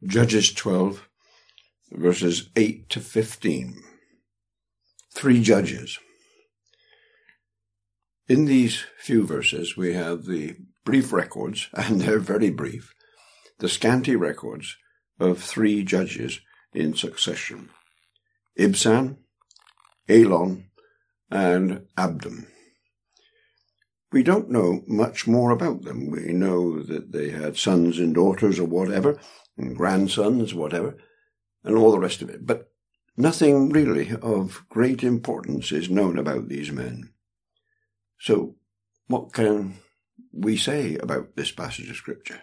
Judges 12, verses 8 to 15. 3 judges. In these few verses, we have the brief records, and they're very brief, the scanty records of 3 judges in succession. Ibzan, Elon, and Abdon. We don't know much more about them. We know that they had sons and daughters or whatever, and grandsons, whatever, and all the rest of it. But nothing really of great importance is known about these men. So, what can we say about this passage of Scripture?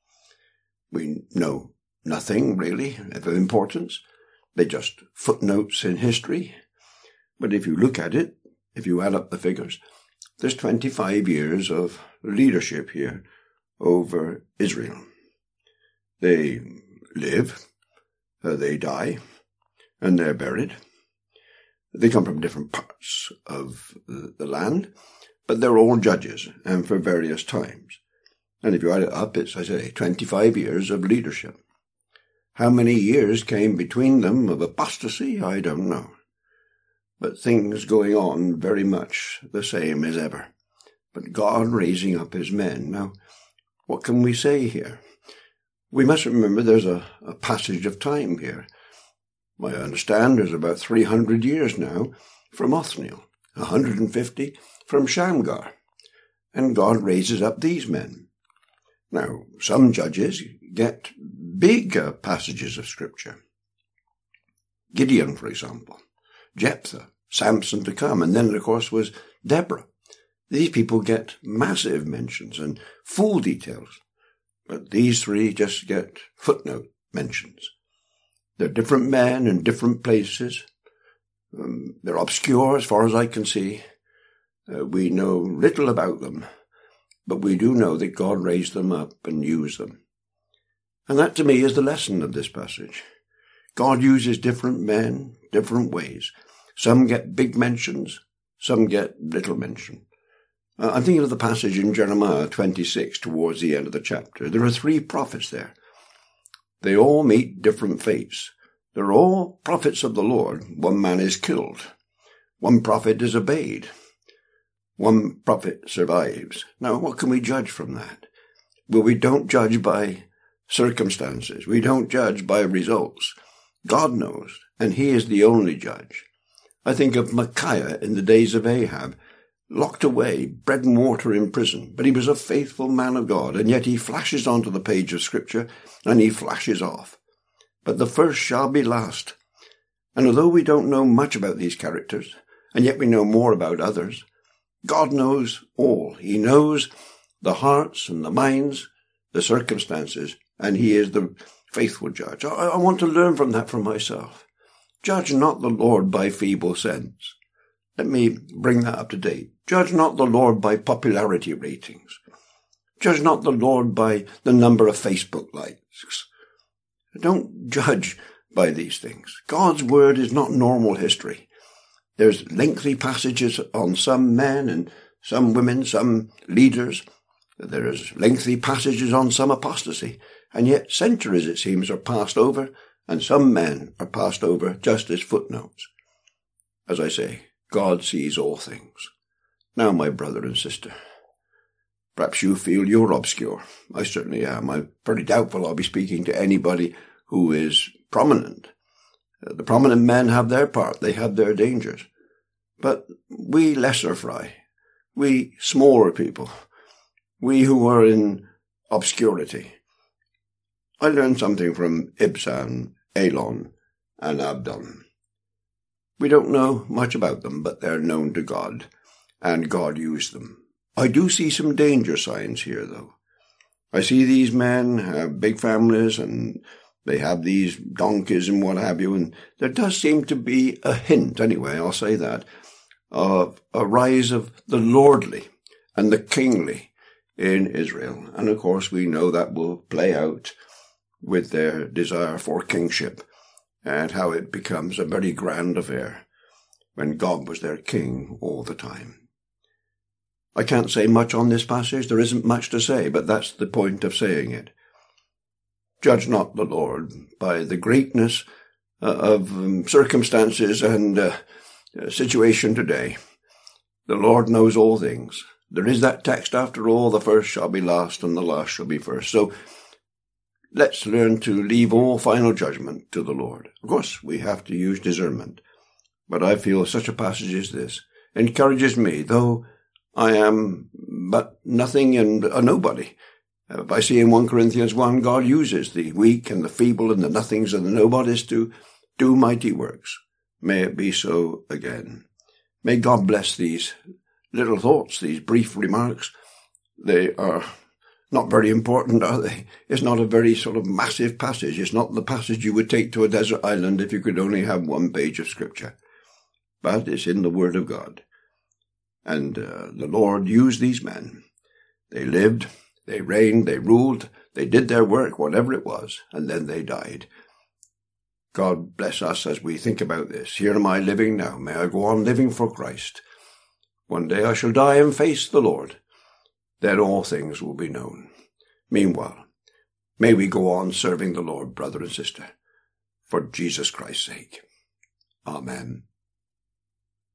We know nothing really of importance. They're just footnotes in history. But if you look at it, if you add up the figures, there's 25 years of leadership here over Israel. They live, they die, and they're buried. They come from different parts of the land, but they're all judges, and for various times. And if you add it up, it's, I say, 25 years of leadership. How many years came between them of apostasy, I don't know. But things going on very much the same as ever. But God raising up his men. Now, what can we say here? We must remember there's a passage of time here. I understand there's about 300 years now from Othniel, 150 from Shamgar. And God raises up these men. Now, some judges get big passages of Scripture. Gideon, for example. Jephthah, Samson to come, and then, of course, was Deborah. These people get massive mentions and full details, but these 3 just get footnote mentions. They're different men in different places. They're obscure as far as I can see. We know little about them, but we do know that God raised them up and used them. And that, to me, is the lesson of this passage. God uses different men, different ways. Some get big mentions, some get little mention. I'm thinking of the passage in Jeremiah 26 towards the end of the chapter. There are 3 prophets there. They all meet different fates. They're all prophets of the Lord. One man is killed. One prophet is obeyed. One prophet survives. Now, what can we judge from that? Well, we don't judge by circumstances. We don't judge by results. God knows, and he is the only judge. I think of Micaiah in the days of Ahab, locked away, bread and water in prison, but he was a faithful man of God, and yet he flashes onto the page of Scripture, and he flashes off. But the first shall be last. And although we don't know much about these characters, and yet we know more about others, God knows all. He knows the hearts and the minds, the circumstances, and he is the faithful judge. I want to learn from that for myself. Judge not the Lord by feeble sense. Let me bring that up to date. Judge not the Lord by popularity ratings. Judge not the Lord by the number of Facebook likes. Don't judge by these things. God's word is not normal history. There's lengthy passages on some men and some women, some leaders. There's lengthy passages on some apostasy. And yet centuries, it seems, are passed over, and some men are passed over just as footnotes. As I say, God sees all things. Now, my brother and sister, perhaps you feel you're obscure. I certainly am. I'm pretty doubtful I'll be speaking to anybody who is prominent. The prominent men have their part. They have their dangers. But we lesser fry, we smaller people, we who are in obscurity, I learned something from Ibzan, Elon, and Abdon. We don't know much about them, but they're known to God, and God used them. I do see some danger signs here, though. I see these men have big families, and they have these donkeys and what have you, and there does seem to be a hint, anyway, I'll say that, of a rise of the lordly and the kingly in Israel. And of course we know that will play out with their desire for kingship and how it becomes a very grand affair when God was their king all the time. I can't say much on this passage. There isn't much to say, but that's the point of saying it. Judge not the Lord by the greatness of circumstances and situation today. The Lord knows all things. There is that text, after all, the first shall be last and the last shall be first. So let's learn to leave all final judgment to the Lord. Of course, we have to use discernment. But I feel such a passage as this encourages me, though I am but nothing and a nobody. I see in 1 Corinthians 1, God uses the weak and the feeble and the nothings and the nobodies to do mighty works. May it be so again. May God bless these little thoughts, these brief remarks. They are not very important, are they? It's not a very sort of massive passage. It's not the passage you would take to a desert island if you could only have one page of Scripture. But it's in the Word of God. And the Lord used these men. They lived, they reigned, they ruled, they did their work, whatever it was, and then they died. God bless us as we think about this. Here am I living now. May I go on living for Christ. One day I shall die and face the Lord. Then all things will be known. Meanwhile, may we go on serving the Lord, brother and sister, for Jesus Christ's sake. Amen.